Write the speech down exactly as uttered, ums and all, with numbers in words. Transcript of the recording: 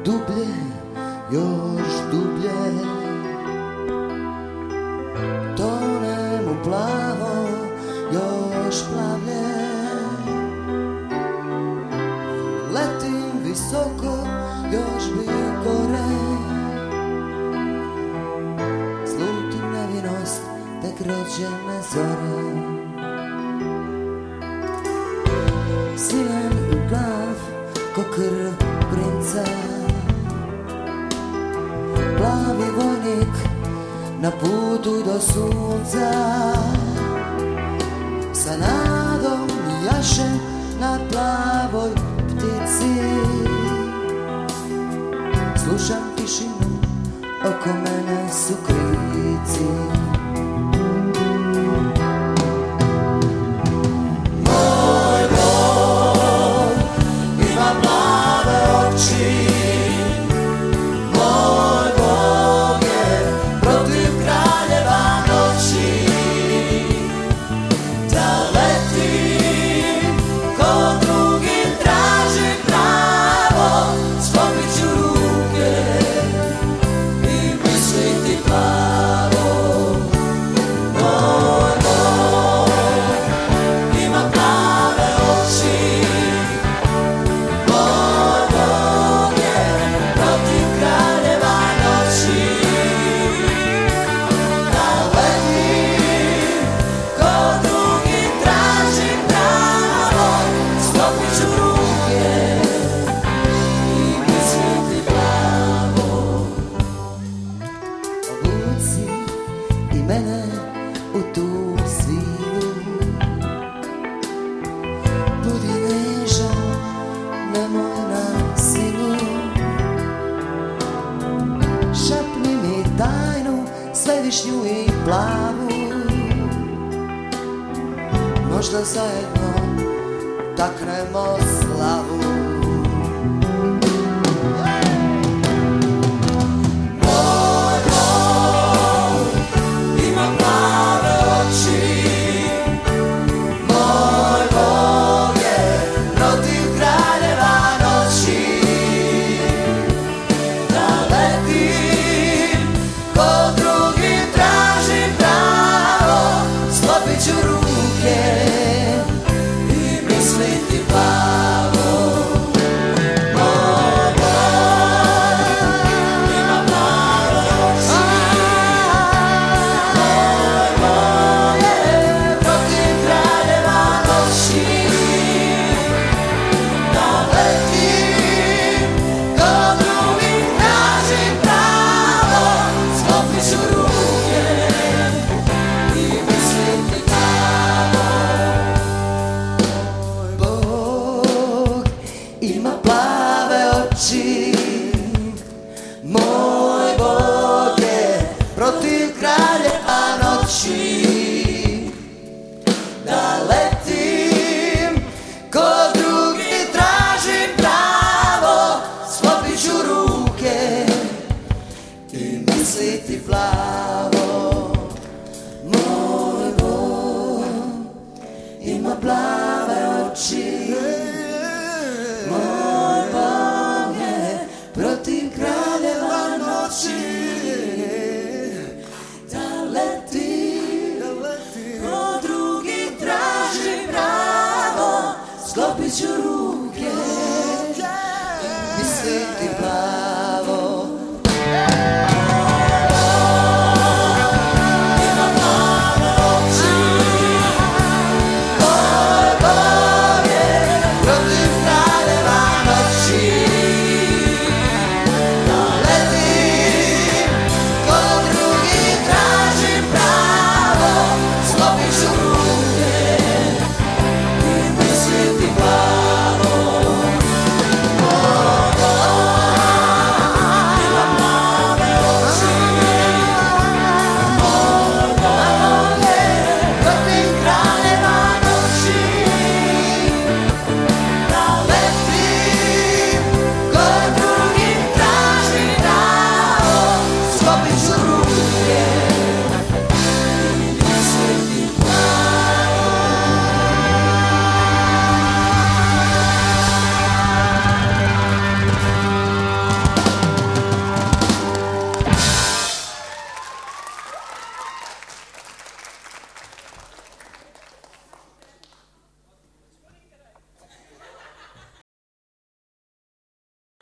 dublje, još dublje, tonem u plavo, još plavlje. Letim visoko, još bi gore, slutim nevinost tek rođene zore. Silen u glav ko krv princa, plavi vojnik na putu do sunca, sa nadom jašem na plavoj ptici. Slušam tišinu, oko mene su krici. Moj Bog ima plave oči, moj Bog je protiv kraljeva noći. Da letim ko drugi tražim pravo, sklopit ću ruke i misliti plavo. Moj Bog ima plave oči, moj Bog je protiv kraljeva noći. Da letim ko drugi tražim pravo, sklopit ću ruke i misliti plavo. Obuci i mene u tu svilu, budi nežan, nemoj na silu. Šapni mi tajnu, svevišnju i plavu, možda zajedno taknemo slavu. Moj Bog ima plave oči, moj Bog je protiv kraljeva noći. Da letim ko drugi tražim pravo, sklopit ću ruke i misliti plavo. Moj Bog ima plave oči, moj Bog je protiv kraljeva noći. Da letim ko drugi tražim pravo, sklopit ću ruke i misliti plavo. Moj Bog ima plave oči, moj Bog je protiv kraljeva noći. Da letim ko drugi tražim pravo, sklopit ću ruke i misliti plavo.